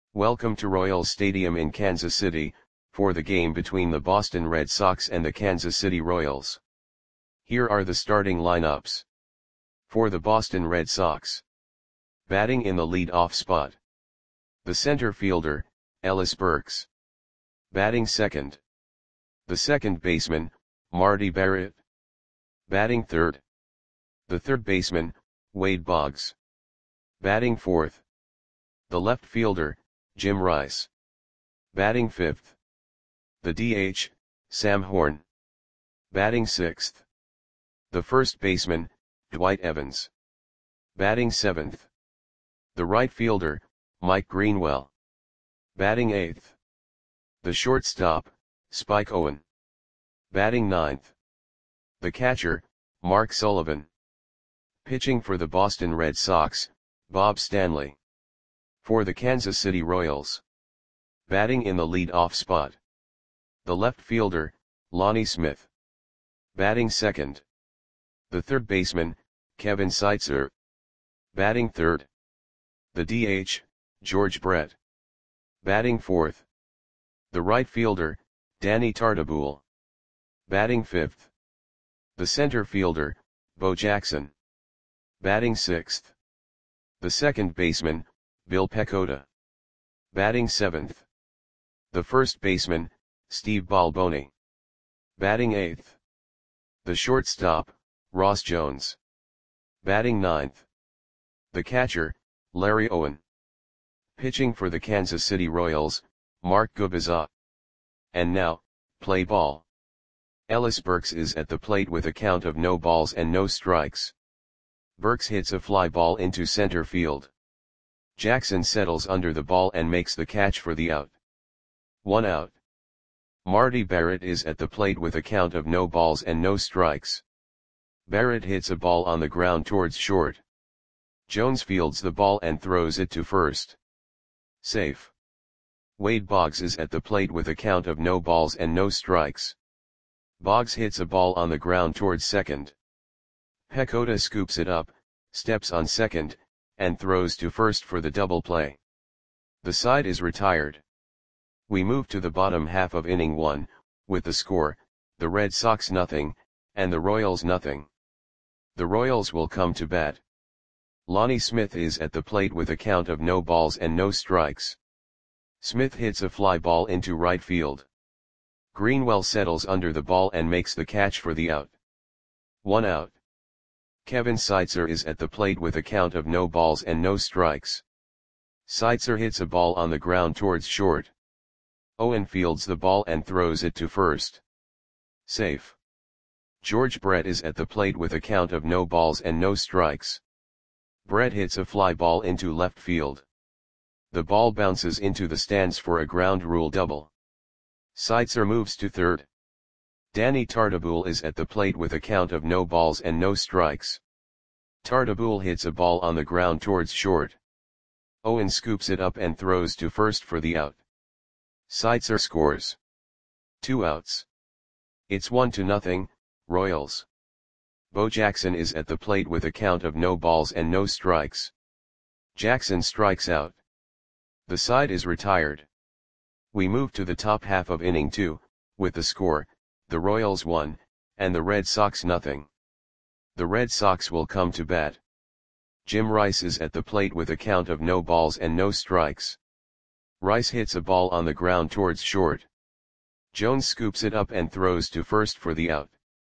Welcome to Royals Stadium in Kansas City, for the game between the Boston Red Sox and the Kansas City Royals. Here are the starting lineups. For the Boston Red Sox. Batting in the lead-off spot. The center fielder, Ellis Burks. Batting second. The second baseman, Marty Barrett. Batting third. The third baseman, Wade Boggs. Batting fourth. The left fielder, Jim Rice. Batting fifth. The DH, Sam Horn. Batting sixth. The first baseman, Dwight Evans. Batting seventh. The right fielder, Mike Greenwell. Batting eighth. The shortstop, Spike Owen. Batting ninth. The catcher, Mark Sullivan. Pitching for the Boston Red Sox, Bob Stanley. For the Kansas City Royals. Batting in the lead-off spot. The left fielder, Lonnie Smith. Batting second. The third baseman, Kevin Seitzer. Batting third. The DH, George Brett. Batting fourth. The right fielder, Danny Tartabull. Batting fifth. The center fielder, Bo Jackson. Batting sixth. The second baseman, Bill Pecota. Batting seventh. The first baseman, Steve Balboni. Batting eighth. The shortstop, Ross Jones. Batting ninth. The catcher, Larry Owen. Pitching for the Kansas City Royals, Mark Gubicza. And now, play ball. Ellis Burks is at the plate with a count of no balls and no strikes. Burks hits a fly ball into center field. Jackson settles under the ball and makes the catch for the out. 1 out. Marty Barrett is at the plate with a count of no balls and no strikes. Barrett hits a ball on the ground towards short. Jones fields the ball and throws it to first. Safe. Wade Boggs is at the plate with a count of no balls and no strikes. Boggs hits a ball on the ground towards second. Pecota scoops it up, steps on second, and throws to first for the double play. The side is retired. We move to the bottom half of inning 1, with the score, the Red Sox nothing, and the Royals nothing. The Royals will come to bat. Lonnie Smith is at the plate with a count of no balls and no strikes. Smith hits a fly ball into right field. Greenwell settles under the ball and makes the catch for the out. 1 out. Kevin Seitzer is at the plate with a count of no balls and no strikes. Seitzer hits a ball on the ground towards short. Owen fields the ball and throws it to first. Safe. George Brett is at the plate with a count of no balls and no strikes. Brett hits a fly ball into left field. The ball bounces into the stands for a ground rule double. Seitzer moves to third. Danny Tartabull is at the plate with a count of no balls and no strikes. Tartabull hits a ball on the ground towards short. Owen scoops it up and throws to first for the out. Seitzer scores. 2 outs. It's 1-0, Royals. Bo Jackson is at the plate with a count of no balls and no strikes. Jackson strikes out. The side is retired. We move to the top half of inning 2, with the score, the Royals 1, and the Red Sox nothing. The Red Sox will come to bat. Jim Rice is at the plate with a count of no balls and no strikes. Rice hits a ball on the ground towards short. Jones scoops it up and throws to first for the out.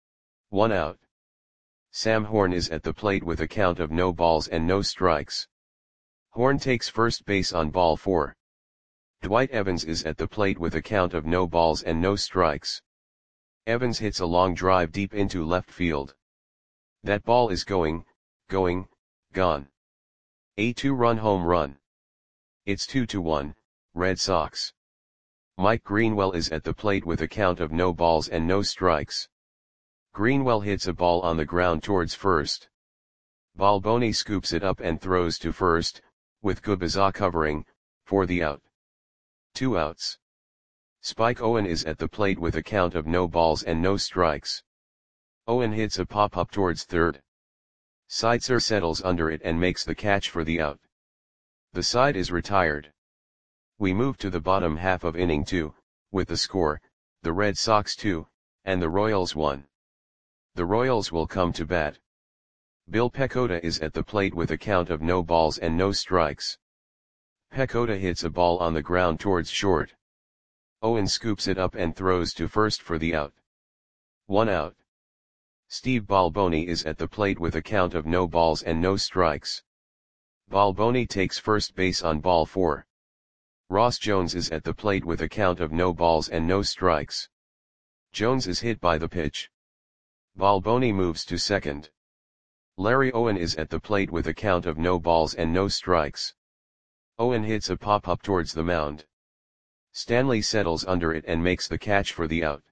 1 out. Sam Horn is at the plate with a count of no balls and no strikes. Horn takes first base on ball 4. Dwight Evans is at the plate with a count of no balls and no strikes. Evans hits a long drive deep into left field. That ball is gone. A 2-run home run. It's 2-1, Red Sox. Mike Greenwell is at the plate with a count of no balls and no strikes. Greenwell hits a ball on the ground towards first. Balboni scoops it up and throws to first, with Gubicza covering, for the out. 2 outs. Spike Owen is at the plate with a count of no balls and no strikes. Owen hits a pop-up towards third. Seitzer settles under it and makes the catch for the out. The side is retired. We move to the bottom half of inning 2, with the score, the Red Sox 2, and the Royals 1. The Royals will come to bat. Bill Pecota is at the plate with a count of no balls and no strikes. Pecota hits a ball on the ground towards short. Owen scoops it up and throws to first for the out. 1 out. Steve Balboni is at the plate with a count of no balls and no strikes. Balboni takes first base on ball 4. Ross Jones is at the plate with a count of no balls and no strikes. Jones is hit by the pitch. Balboni moves to second. Larry Owen is at the plate with a count of no balls and no strikes. Owen hits a pop-up towards the mound. Stanley settles under it and makes the catch for the out.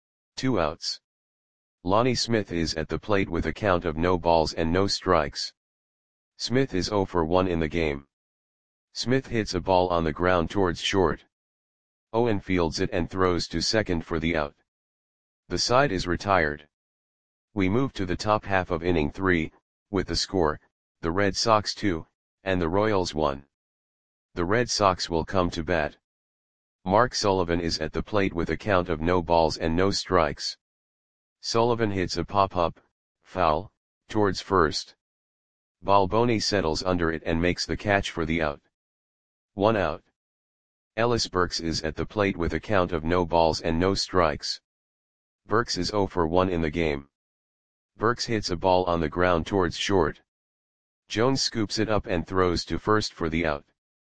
2 outs. Lonnie Smith is at the plate with a count of no balls and no strikes. Smith is 0 for 1 in the game. Smith hits a ball on the ground towards short. Owen fields it and throws to second for the out. The side is retired. We move to the top half of inning 3, with the score, the Red Sox 2, and the Royals 1. The Red Sox will come to bat. Mark Sullivan is at the plate with a count of no balls and no strikes. Sullivan hits a pop-up, foul, towards first. Balboni settles under it and makes the catch for the out. 1 out. Ellis Burks is at the plate with a count of no balls and no strikes. Burks is 0 for 1 in the game. Burks hits a ball on the ground towards short. Jones scoops it up and throws to first for the out.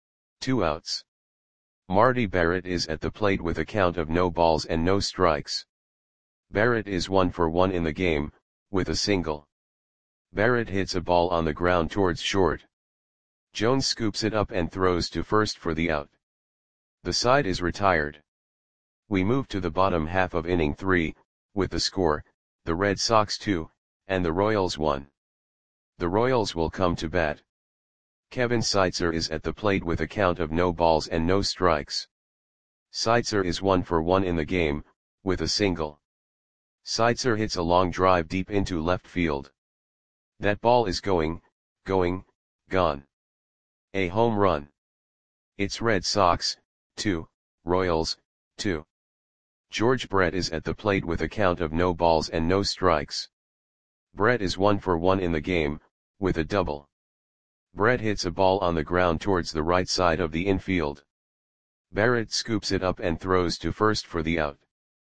2 outs. Marty Barrett is at the plate with a count of no balls and no strikes. Barrett is 1 for 1 in the game, with a single. Barrett hits a ball on the ground towards short. Jones scoops it up and throws to first for the out. The side is retired. We move to the bottom half of inning 3, with the score, the Red Sox 2, and the Royals 1. The Royals will come to bat. Kevin Seitzer is at the plate with a count of no balls and no strikes. Seitzer is 1 for 1 in the game, with a single. Seitzer hits a long drive deep into left field. That ball is gone. A home run. It's Red Sox, 2, Royals, 2. George Brett is at the plate with a count of no balls and no strikes. Brett is 1 for 1 in the game, with a double. Brett hits a ball on the ground towards the right side of the infield. Barrett scoops it up and throws to first for the out.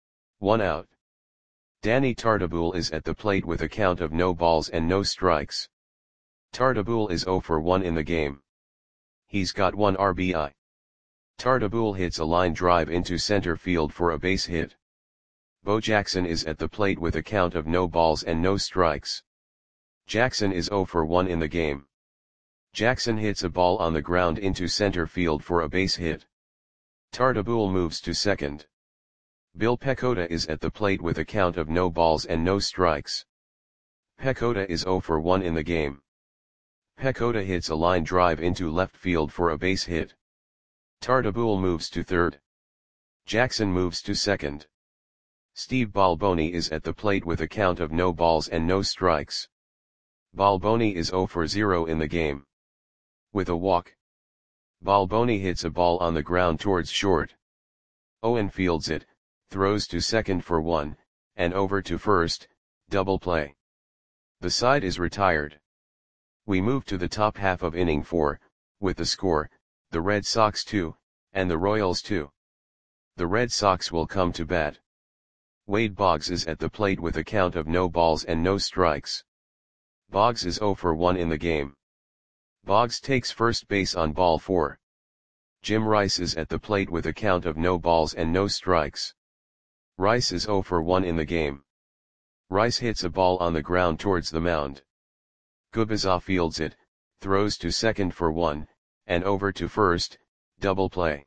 1 out. Danny Tartabull is at the plate with a count of no balls and no strikes. Tartabull is 0 for 1 in the game. He's got 1 RBI. Tartabull hits a line drive into center field for a base hit. Bo Jackson is at the plate with a count of no balls and no strikes. Jackson is 0 for 1 in the game. Jackson hits a ball on the ground into center field for a base hit. Tartabull moves to second. Bill Pecota is at the plate with a count of no balls and no strikes. Pecota is 0 for 1 in the game. Pecota hits a line drive into left field for a base hit. Tartabull moves to third. Jackson moves to second. Steve Balboni is at the plate with a count of no balls and no strikes. Balboni is 0 for 0 in the game. With a walk. Balboni hits a ball on the ground towards short. Owen fields it, throws to second for 1, and over to first, double play. The side is retired. We move to the top half of inning 4, with the score, the Red Sox 2, and the Royals 2. The Red Sox will come to bat. Wade Boggs is at the plate with a count of no balls and no strikes. Boggs is 0 for 1 in the game. Boggs takes first base on ball 4. Jim Rice is at the plate with a count of no balls and no strikes. Rice is 0 for 1 in the game. Rice hits a ball on the ground towards the mound. Gubicza fields it, throws to second for 1, and over to first, double play.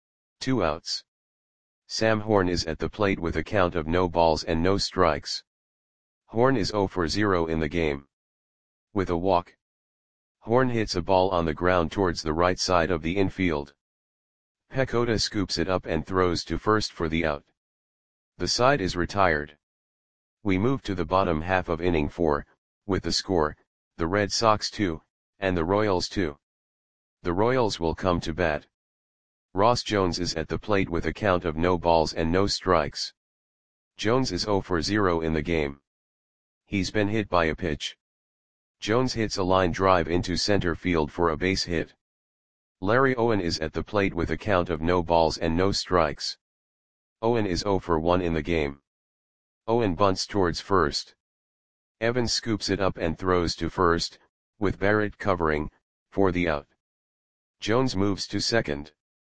2 outs. Sam Horn is at the plate with a count of no balls and no strikes. Horn is 0 for 0 in the game. With a walk. Horn hits a ball on the ground towards the right side of the infield. Pecota scoops it up and throws to first for the out. The side is retired. We move to the bottom half of inning 4, with the score, the Red Sox 2, and the Royals 2. The Royals will come to bat. Ross Jones is at the plate with a count of no balls and no strikes. Jones is 0 for 0 in the game. He's been hit by a pitch. Jones hits a line drive into center field for a base hit. Larry Owen is at the plate with a count of no balls and no strikes. Owen is 0 for 1 in the game. Owen bunts towards first. Evans scoops it up and throws to first, with Barrett covering, for the out. Jones moves to second.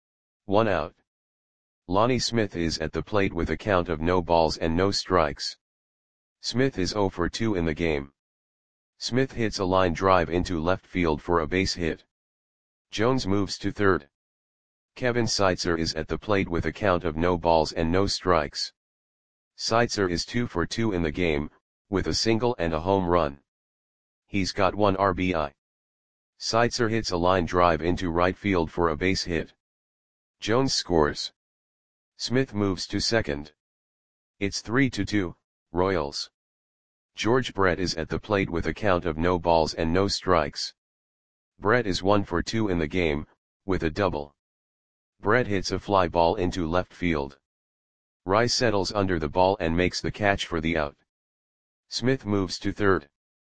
1 out. Lonnie Smith is at the plate with a count of no balls and no strikes. Smith is 0 for 2 in the game. Smith hits a line drive into left field for a base hit. Jones moves to third. Kevin Seitzer is at the plate with a count of no balls and no strikes. Seitzer is 2 for 2 in the game, with a single and a home run. He's got 1 RBI. Seitzer hits a line drive into right field for a base hit. Jones scores. Smith moves to second. It's 3-2, Royals. George Brett is at the plate with a count of no balls and no strikes. Brett is 1 for 2 in the game, with a double. Brett hits a fly ball into left field. Rice settles under the ball and makes the catch for the out. Smith moves to third.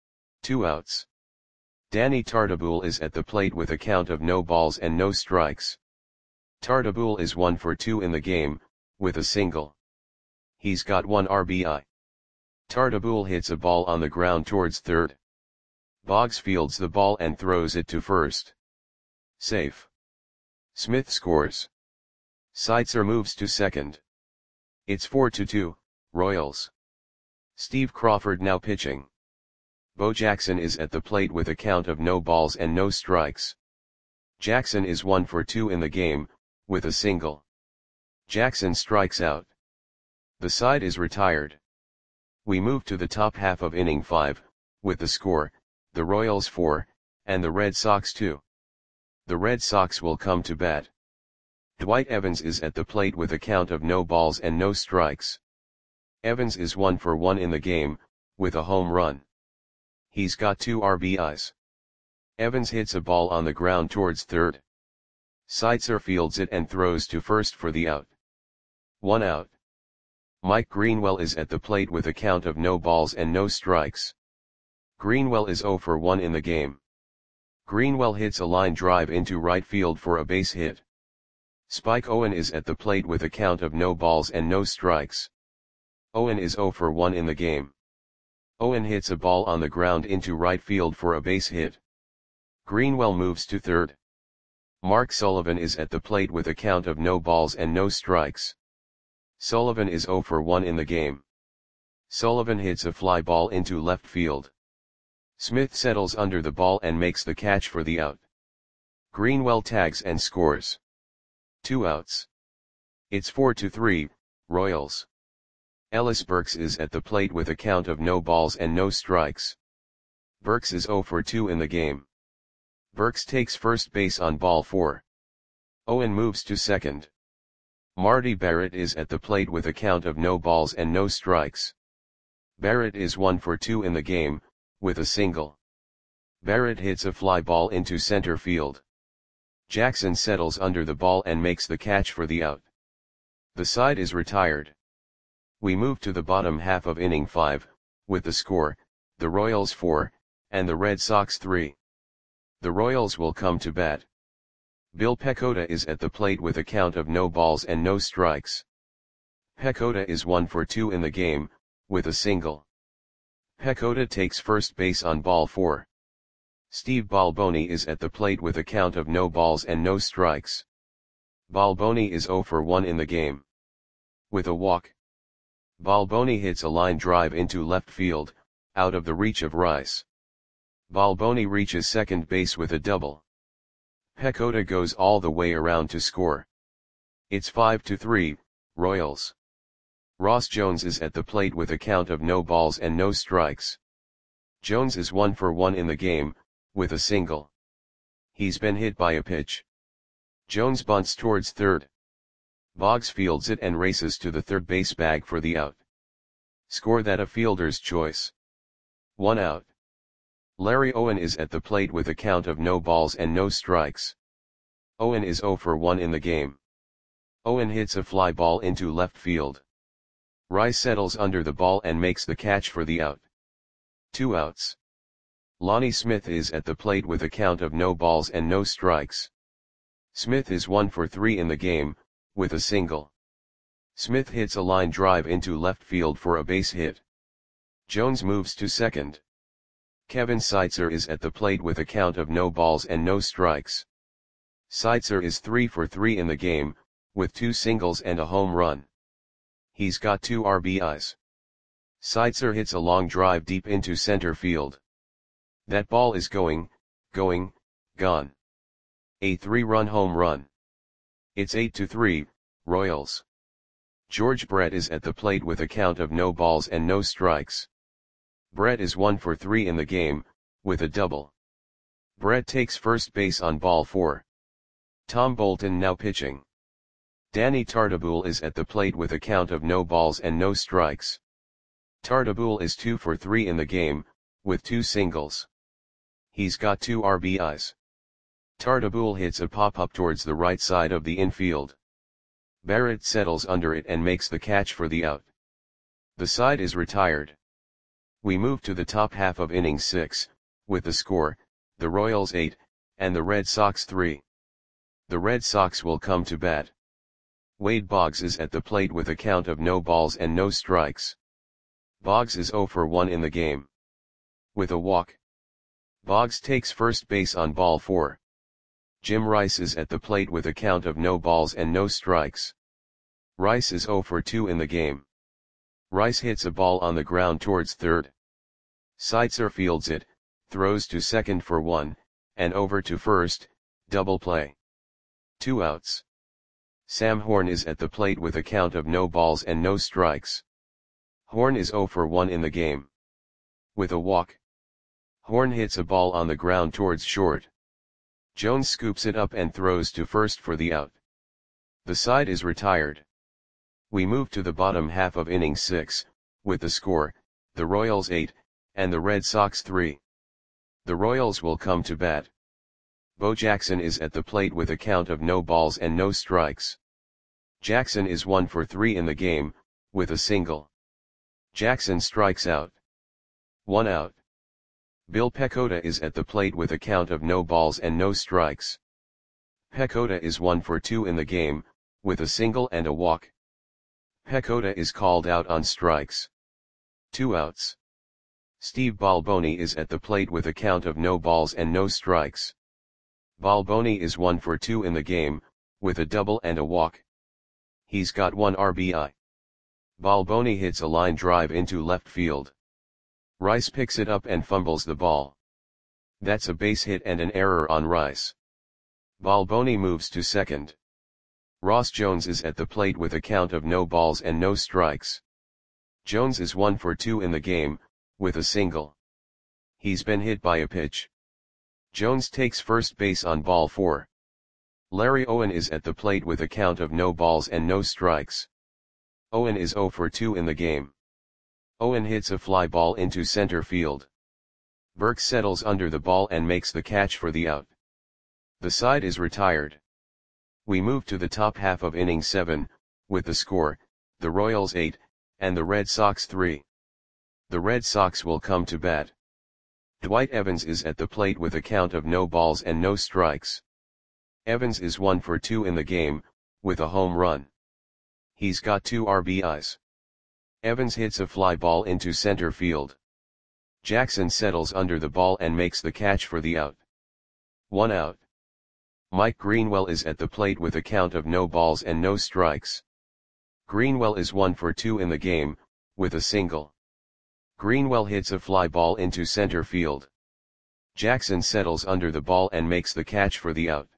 2 outs. Danny Tartabull is at the plate with a count of no balls and no strikes. Tartabull is 1 for 2 in the game, with a single. He's got 1 RBI. Tartabull hits a ball on the ground towards third. Boggs fields the ball and throws it to first. Safe. Smith scores. Seitzer moves to second. It's 4-2, Royals. Steve Crawford now pitching. Bo Jackson is at the plate with a count of no balls and no strikes. Jackson is 1 for 2 in the game, with a single. Jackson strikes out. The side is retired. We move to the top half of inning 5, with the score, the Royals 4, and the Red Sox 2. The Red Sox will come to bat. Dwight Evans is at the plate with a count of no balls and no strikes. Evans is 1 for 1 in the game, with a home run. He's got 2 RBIs. Evans hits a ball on the ground towards third. Seitzer fields it and throws to first for the out. 1 out. Mike Greenwell is at the plate with a count of no balls and no strikes. Greenwell is 0 for 1 in the game. Greenwell hits a line drive into right field for a base hit. Spike Owen is at the plate with a count of no balls and no strikes. Owen is 0 for 1 in the game. Owen hits a ball on the ground into right field for a base hit. Greenwell moves to third. Mark Sullivan is at the plate with a count of no balls and no strikes. Sullivan is 0 for 1 in the game. Sullivan hits a fly ball into left field. Smith settles under the ball and makes the catch for the out. Greenwell tags and scores. 2 outs. It's 4-3, Royals. Ellis Burks is at the plate with a count of no balls and no strikes. Burks is 0 for 2 in the game. Burks takes first base on ball 4. Owen moves to second. Marty Barrett is at the plate with a count of no balls and no strikes. Barrett is 1 for 2 in the game, with a single. Barrett hits a fly ball into center field. Jackson settles under the ball and makes the catch for the out. The side is retired. We move to the bottom half of inning 5, with the score, the Royals 4, and the Red Sox 3. The Royals will come to bat. Bill Pecota is at the plate with a count of no balls and no strikes. Pecota is 1 for 2 in the game, with a single. Pecota takes first base on ball 4. Steve Balboni is at the plate with a count of no balls and no strikes. Balboni is 0 for 1 in the game. With a walk. Balboni hits a line drive into left field, out of the reach of Rice. Balboni reaches second base with a double. Pecota goes all the way around to score. It's 5-3, Royals. Ross Jones is at the plate with a count of no balls and no strikes. Jones is 1 for 1 in the game, with a single. He's been hit by a pitch. Jones bunts towards third. Boggs fields it and races to the third base bag for the out. Score that a fielder's choice. 1 out. Larry Owen is at the plate with a count of no balls and no strikes. Owen is 0 for 1 in the game. Owen hits a fly ball into left field. Rice settles under the ball and makes the catch for the out. 2 outs. Lonnie Smith is at the plate with a count of no balls and no strikes. Smith is 1 for 3 in the game, with a single. Smith hits a line drive into left field for a base hit. Jones moves to second. Kevin Seitzer is at the plate with a count of no balls and no strikes. Seitzer is 3 for 3 in the game, with 2 singles and a home run. He's got 2 RBIs. Seitzer hits a long drive deep into center field. That ball is gone. A 3-run home run. It's 8-3, Royals. George Brett is at the plate with a count of no balls and no strikes. Brett is 1 for 3 in the game, with a double. Brett takes first base on ball 4. Tom Bolton now pitching. Danny Tartabull is at the plate with a count of no balls and no strikes. Tartabull is 2 for 3 in the game, with 2 singles. He's got 2 RBIs. Tartabull hits a pop-up towards the right side of the infield. Barrett settles under it and makes the catch for the out. The side is retired. We move to the top half of inning 6, with the score, the Royals 8, and the Red Sox 3. The Red Sox will come to bat. Wade Boggs is at the plate with a count of no balls and no strikes. Boggs is 0 for 1 in the game. With a walk. Boggs takes first base on ball 4. Jim Rice is at the plate with a count of no balls and no strikes. Rice is 0 for 2 in the game. Rice hits a ball on the ground towards third. Seitzer fields it, throws to second for 1, and over to first, double play. 2 outs. Sam Horn is at the plate with a count of no balls and no strikes. Horn is 0 for 1 in the game. With a walk. Horn hits a ball on the ground towards short. Jones scoops it up and throws to first for the out. The side is retired. We move to the bottom half of inning 6, with the score, the Royals 8, and the Red Sox 3. The Royals will come to bat. Bo Jackson is at the plate with a count of no balls and no strikes. Jackson is 1 for 3 in the game, with a single. Jackson strikes out. 1 out. Bill Pecota is at the plate with a count of no balls and no strikes. Pecota is 1 for 2 in the game, with a single and a walk. Pecota is called out on strikes. 2 outs. Steve Balboni is at the plate with a count of no balls and no strikes. Balboni is 1 for 2 in the game, with a double and a walk. He's got 1 RBI. Balboni hits a line drive into left field. Rice picks it up and fumbles the ball. That's a base hit and an error on Rice. Balboni moves to second. Ross Jones is at the plate with a count of no balls and no strikes. Jones is 1 for 2 in the game, with a single. He's been hit by a pitch. Jones takes first base on ball 4. Larry Owen is at the plate with a count of no balls and no strikes. Owen is 0 for 2 in the game. Owen hits a fly ball into center field. Burke settles under the ball and makes the catch for the out. The side is retired. We move to the top half of inning 7, with the score, the Royals 8, and the Red Sox 3. The Red Sox will come to bat. Dwight Evans is at the plate with a count of no balls and no strikes. Evans is 1 for 2 in the game, with a home run. He's got 2 RBIs. Evans hits a fly ball into center field. Jackson settles under the ball and makes the catch for the out. 1 out. Mike Greenwell is at the plate with a count of no balls and no strikes. Greenwell is 1 for 2 in the game, with a single. Greenwell hits a fly ball into center field. Jackson settles under the ball and makes the catch for the out.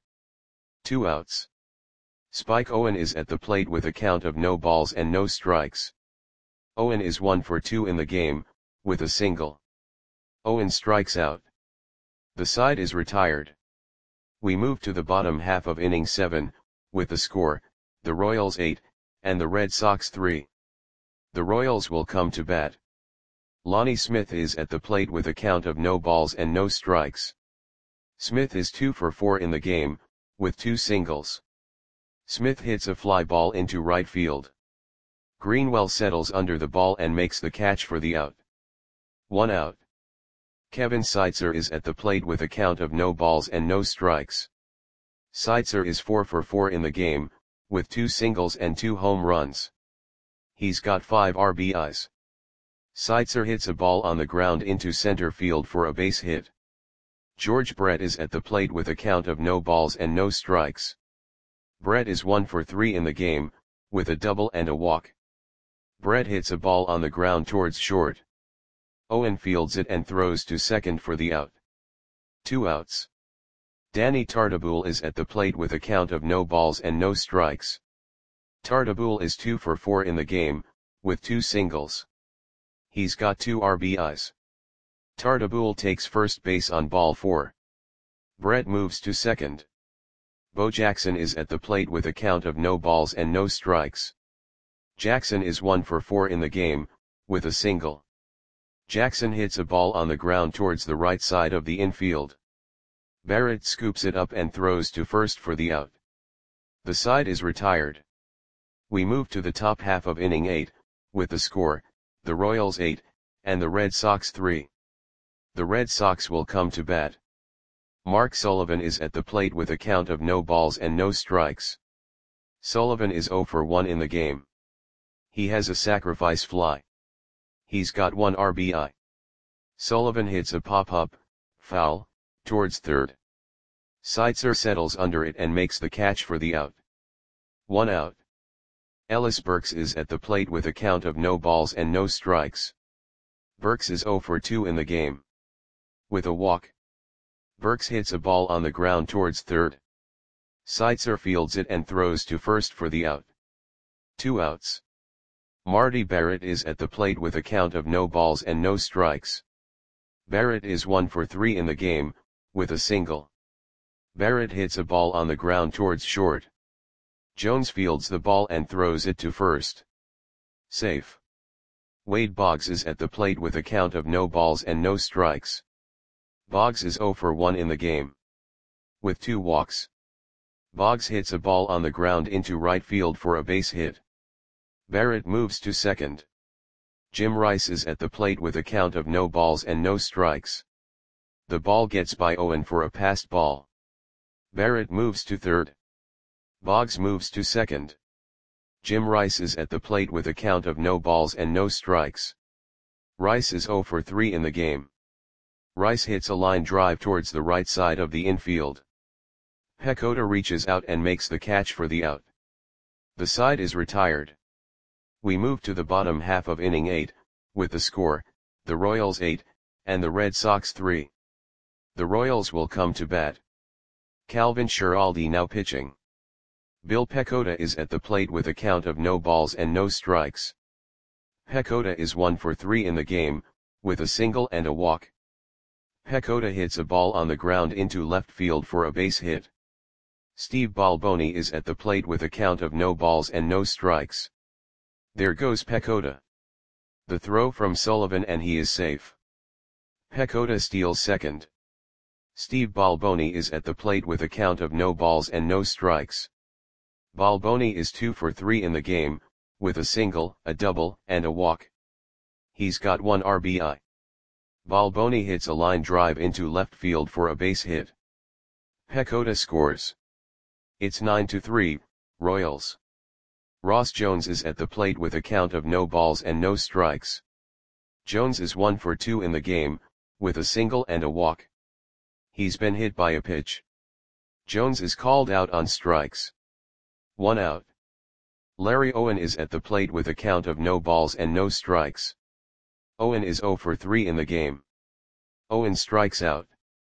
2 outs. Spike Owen is at the plate with a count of no balls and no strikes. Owen is 1 for 2 in the game, with a single. Owen strikes out. The side is retired. We move to the bottom half of inning 7, with the score, the Royals 8, and the Red Sox 3. The Royals will come to bat. Lonnie Smith is at the plate with a count of no balls and no strikes. Smith is 2 for 4 in the game, with 2 singles. Smith hits a fly ball into right field. Greenwell settles under the ball and makes the catch for the out. 1 out. Kevin Seitzer is at the plate with a count of no balls and no strikes. Seitzer is 4 for 4 in the game, with 2 singles and 2 home runs. He's got 5 RBIs. Seitzer hits a ball on the ground into center field for a base hit. George Brett is at the plate with a count of no balls and no strikes. Brett is 1 for 3 in the game, with a double and a walk. Brett hits a ball on the ground towards short. Owen fields it and throws to second for the out. 2 outs. Danny Tartabull is at the plate with a count of no balls and no strikes. Tartabull is 2 for 4 in the game, with 2 singles. He's got 2 RBIs. Tartabull takes first base on ball 4. Brett moves to second. Bo Jackson is at the plate with a count of no balls and no strikes. Jackson is 1 for 4 in the game, with a single. Jackson hits a ball on the ground towards the right side of the infield. Barrett scoops it up and throws to first for the out. The side is retired. We move to the top half of inning 8, with the score, the Royals 8, and the Red Sox 3. The Red Sox will come to bat. Mark Sullivan is at the plate with a count of no balls and no strikes. Sullivan is 0 for 1 in the game. He has a sacrifice fly. He's got 1 RBI. Sullivan hits a pop-up, foul, towards third. Seitzer settles under it and makes the catch for the out. 1 out. Ellis Burks is at the plate with a count of no balls and no strikes. Burks is 0 for 2 in the game. With a walk. Burks hits a ball on the ground towards third. Seitzer fields it and throws to first for the out. 2 outs. Marty Barrett is at the plate with a count of no balls and no strikes. Barrett is 1 for 3 in the game, with a single. Barrett hits a ball on the ground towards short. Jones fields the ball and throws it to first. Safe. Wade Boggs is at the plate with a count of no balls and no strikes. Boggs is 0 for 1 in the game. With 2 walks. Boggs hits a ball on the ground into right field for a base hit. Barrett moves to second. Jim Rice is at the plate with a count of no balls and no strikes. The ball gets by Owen for a passed ball. Barrett moves to third. Boggs moves to second. Jim Rice is at the plate with a count of no balls and no strikes. Rice is 0 for 3 in the game. Rice hits a line drive towards the right side of the infield. Pecota reaches out and makes the catch for the out. The side is retired. We move to the bottom half of inning 8, with the score, the Royals 8, and the Red Sox 3. The Royals will come to bat. Calvin Schiraldi now pitching. Bill Pecota is at the plate with a count of no balls and no strikes. Pecota is 1 for 3 in the game, with a single and a walk. Pecota hits a ball on the ground into left field for a base hit. Steve Balboni is at the plate with a count of no balls and no strikes. There goes Pecota. The throw from Sullivan and he is safe. Pecota steals second. Steve Balboni is at the plate with a count of no balls and no strikes. Balboni is 2 for 3 in the game, with a single, a double, and a walk. He's got 1 RBI. Balboni hits a line drive into left field for a base hit. Pecota scores. It's 9-3, Royals. Ross Jones is at the plate with a count of no balls and no strikes. Jones is 1 for 2 in the game, with a single and a walk. He's been hit by a pitch. Jones is called out on strikes. 1 out. Larry Owen is at the plate with a count of no balls and no strikes. Owen is 0 for 3 in the game. Owen strikes out.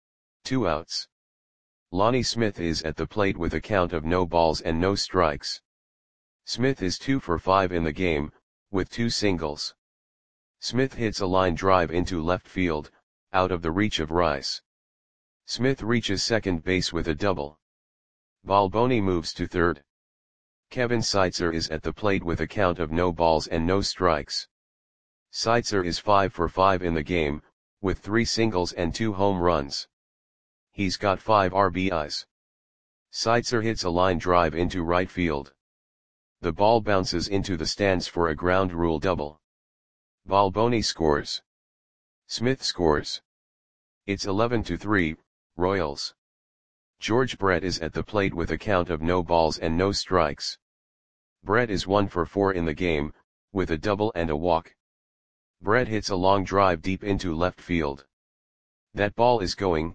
2 outs. Lonnie Smith is at the plate with a count of no balls and no strikes. Smith is 2 for 5 in the game, with 2 singles. Smith hits a line drive into left field, out of the reach of Rice. Smith reaches second base with a double. Balboni moves to third. Kevin Seitzer is at the plate with a count of no balls and no strikes. Seitzer is 5 for 5 in the game, with 3 singles and 2 home runs. He's got 5 RBIs. Seitzer hits a line drive into right field. The ball bounces into the stands for a ground rule double. Balboni scores. Smith scores. It's 11-3, Royals. George Brett is at the plate with a count of no balls and no strikes. Brett is 1 for 4 in the game, with a double and a walk. Brett hits a long drive deep into left field. That ball is going,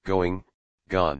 gone.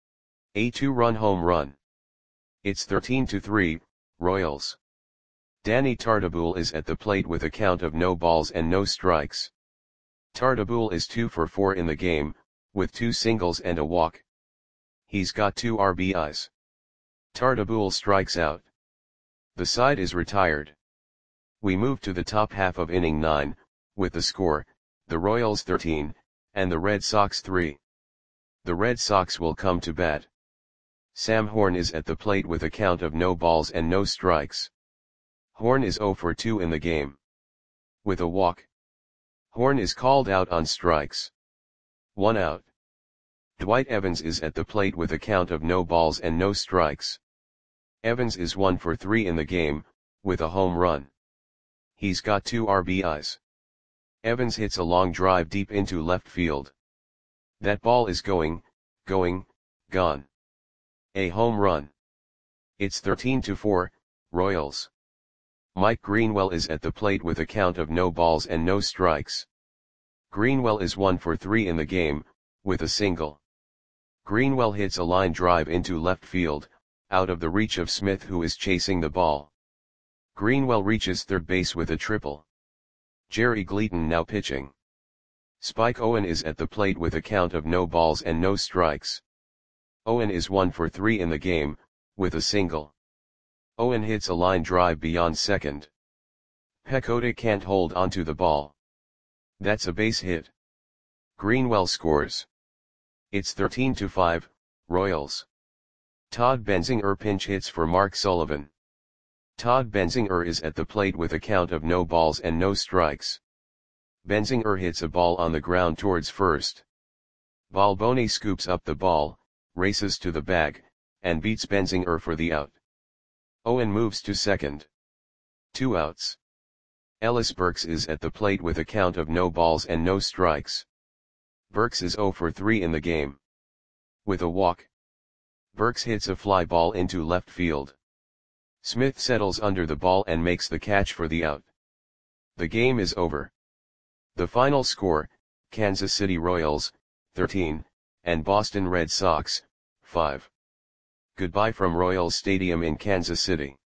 A 2-run home run. It's 13-3, Royals. Danny Tartabull is at the plate with a count of no balls and no strikes. Tartabull is 2 for 4 in the game, with 2 singles and a walk. He's got 2 RBIs. Tartabull strikes out. The side is retired. We move to the top half of inning 9, with the score, the Royals 13, and the Red Sox 3. The Red Sox will come to bat. Sam Horn is at the plate with a count of no balls and no strikes. Horn is 0 for 2 in the game. With a walk. Horn is called out on strikes. 1 out. Dwight Evans is at the plate with a count of no balls and no strikes. Evans is 1 for 3 in the game, with a home run. He's got 2 RBIs. Evans hits a long drive deep into left field. That ball is going, gone. A home run. It's 13-4, Royals. Mike Greenwell is at the plate with a count of no balls and no strikes. Greenwell is 1 for 3 in the game, with a single. Greenwell hits a line drive into left field, out of the reach of Smith, who is chasing the ball. Greenwell reaches third base with a triple. Jerry Gleaton now pitching. Spike Owen is at the plate with a count of no balls and no strikes. Owen is 1 for 3 in the game, with a single. Owen hits a line drive beyond second. Pecota can't hold onto the ball. That's a base hit. Greenwell scores. It's 13-5, Royals. Todd Benzinger pinch hits for Mark Sullivan. Todd Benzinger is at the plate with a count of no balls and no strikes. Benzinger hits a ball on the ground towards first. Balboni scoops up the ball, races to the bag, and beats Benzinger for the out. Owen moves to second. 2 outs. Ellis Burks is at the plate with a count of no balls and no strikes. Burks is 0 for 3 in the game. With a walk. Burks hits a fly ball into left field. Smith settles under the ball and makes the catch for the out. The game is over. The final score, Kansas City Royals, 13, and Boston Red Sox, 5. Goodbye from Royals Stadium in Kansas City.